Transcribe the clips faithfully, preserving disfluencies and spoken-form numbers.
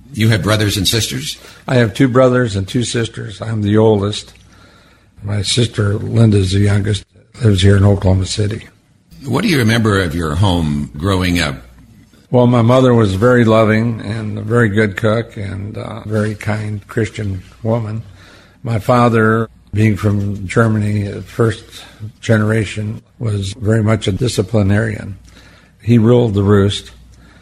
You have brothers and sisters? I have two brothers and two sisters. I'm the oldest. My sister, Linda, is the youngest, lives here in Oklahoma City. What do you remember of your home growing up? Well, my mother was very loving and a very good cook and a very kind Christian woman. My father, being from Germany, first generation, was very much a disciplinarian. He ruled the roost.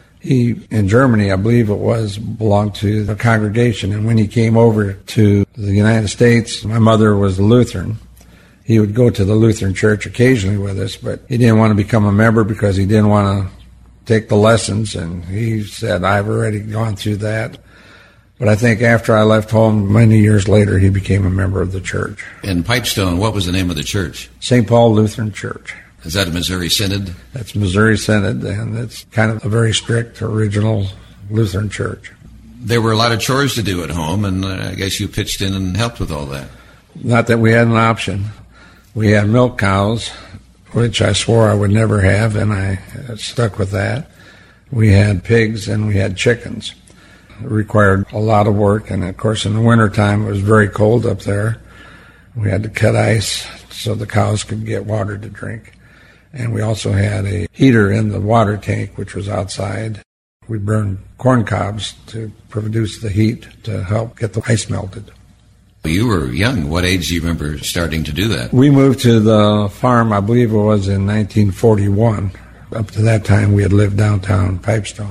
He, in Germany, I believe it was, belonged to the congregation. And when he came over to the United States, my mother was a Lutheran. He would go to the Lutheran church occasionally with us, but he didn't want to become a member because he didn't want to take the lessons. And he said, I've already gone through that. But I think after I left home, many years later, he became a member of the church. In Pipestone, what was the name of the church? Saint Paul Lutheran Church. Is that a Missouri Synod? That's Missouri Synod, and it's kind of a very strict, original Lutheran church. There were a lot of chores to do at home, and uh, I guess you pitched in and helped with all that. Not that we had an option. We had milk cows, which I swore I would never have, and I stuck with that. We had pigs, and we had chickens. It required a lot of work, and of course in the wintertime it was very cold up there. We had to cut ice so the cows could get water to drink. And we also had a heater in the water tank, which was outside. We burned corn cobs to produce the heat to help get the ice melted. You were young. What age do you remember starting to do that? We moved to the farm, I believe it was in nineteen forty-one. Up to that time, we had lived downtown Pipestone.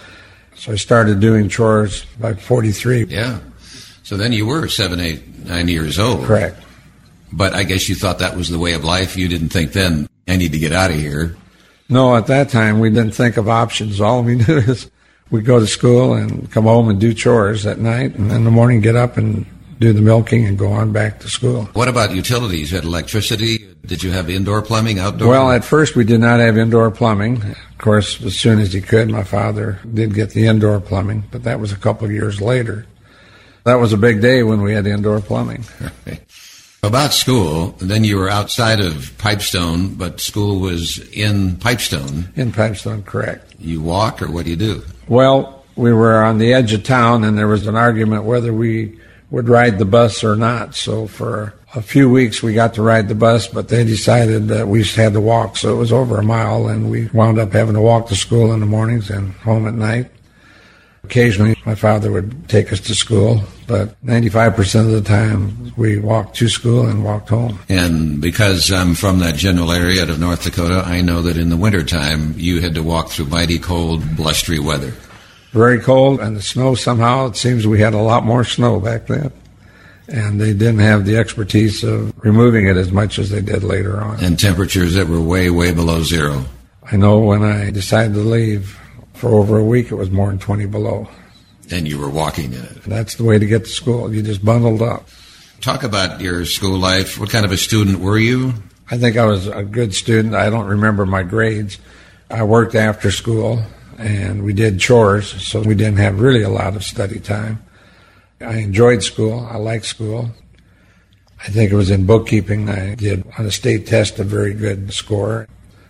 So I started doing chores by forty-three. Yeah. So then you were seven, eight, nine years old. Correct. But I guess you thought that was the way of life. You didn't think then, I need to get out of here. No, at that time, we didn't think of options. All we knew is we'd go to school and come home and do chores at night, and in the morning get up and do the milking and go on back to school. What about utilities? You had electricity? Did you have indoor plumbing, outdoor? Well, at first we did not have indoor plumbing. Of course, as soon as he could, my father did get the indoor plumbing, but that was a couple of years later. That was a big day when we had indoor plumbing. About school, then you were outside of Pipestone, but school was in Pipestone. In Pipestone, correct. You walk, or what do you do? Well, we were on the edge of town, and there was an argument whether we would ride the bus or not. So for a few weeks we got to ride the bus, but they decided that we had to walk. So it was over a mile, and we wound up having to walk to school in the mornings and home at night. Occasionally my father would take us to school, but ninety-five percent of the time we walked to school and walked home. And because I'm from that general area out of North Dakota, I know that in the wintertime you had to walk through mighty cold, blustery weather. Very cold, and the snow, somehow it seems we had a lot more snow back then. And they didn't have the expertise of removing it as much as they did later on. And temperatures that were way, way below zero. I know when I decided to leave, for over a week it was more than twenty below. And you were walking in it. That's the way to get to school. You just bundled up. Talk about your school life. What kind of a student were you? I think I was a good student. I don't remember my grades. I worked after school, and we did chores, so we didn't have really a lot of study time. I enjoyed school. I liked school. I think it was in bookkeeping. I did, on a state test, a very good score.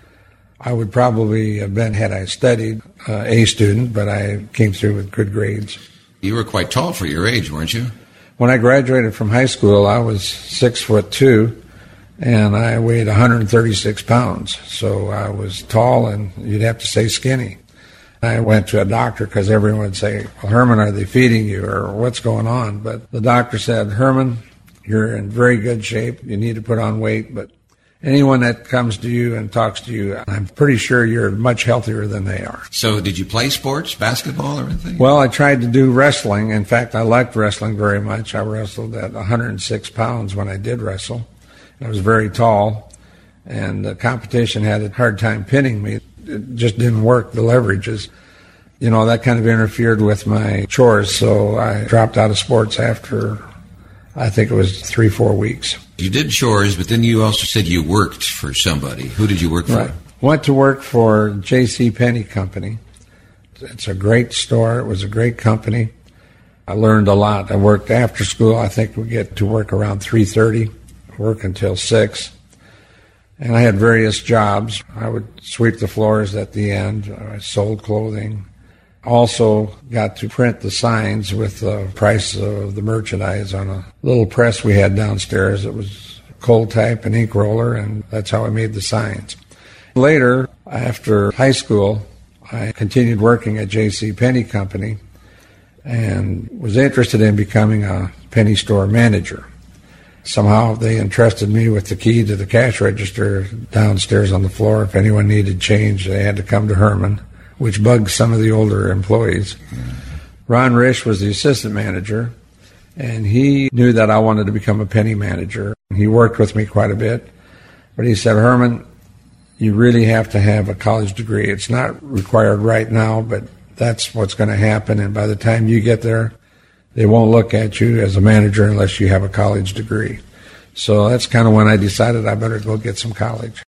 I would probably have been, had I studied, uh, a student, but I came through with good grades. You were quite tall for your age, weren't you? When I graduated from high school, I was six foot two, and I weighed one hundred thirty-six pounds. So I was tall, and you'd have to say skinny. I went to a doctor because everyone would say, well, Herman, are they feeding you, or what's going on? But the doctor said, Herman, you're in very good shape. You need to put on weight, but anyone that comes to you and talks to you, I'm pretty sure you're much healthier than they are. So did you play sports, basketball or anything? Well, I tried to do wrestling. In fact, I liked wrestling very much. I wrestled at one hundred six pounds when I did wrestle. I was very tall, and the competition had a hard time pinning me. It just didn't work, the leverages. You know, that kind of interfered with my chores, so I dropped out of sports after, I think it was three, four weeks. You did chores, but then you also said you worked for somebody. Who did you work for? Right. Went to work for J C. Penney Company. It's a great store. It was a great company. I learned a lot. I worked after school. I think we get to work around three thirty, work until six. And I had various jobs. I would sweep the floors at the end. I sold clothing. also got to print the signs with the price of the merchandise on a little press we had downstairs. It was cold type and ink roller, and that's how I made the signs. Later, after high school, I continued working at J C. Penney Company and was interested in becoming a penny store manager. Somehow they entrusted me with the key to the cash register downstairs on the floor. If anyone needed change, they had to come to Herman, which bugged some of the older employees. Ron Risch was the assistant manager, and he knew that I wanted to become a penny manager. He worked with me quite a bit, but he said, Herman, you really have to have a college degree. It's not required right now, but that's what's going to happen, and by the time you get there, they won't look at you as a manager unless you have a college degree. So that's kind of when I decided I better go get some college.